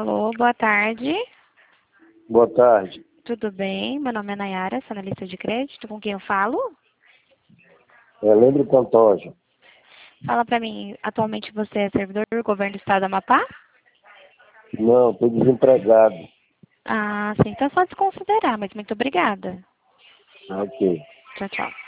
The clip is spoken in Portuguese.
Alô, boa tarde. Boa tarde. Tudo bem? Meu nome é Nayara, sou analista de crédito. Com quem eu falo? Lembro Pantoja. Fala pra mim, atualmente você é servidor do governo do estado do Amapá? Não, estou desempregado. Ah, sim, então é só desconsiderar, mas muito obrigada. Ok. Tchau, tchau.